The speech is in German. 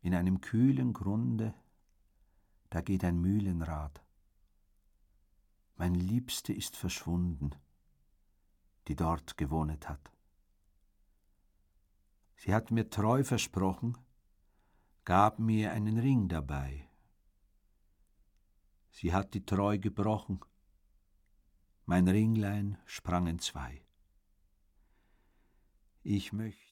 In einem kühlen Grunde, da geht ein Mühlenrad. Mein Liebste ist verschwunden, die dort gewohnet hat. Sie hat mir treu versprochen, gab mir einen Ring dabei. Sie hat die Treu gebrochen, mein Ringlein sprang entzwei. Ich möchte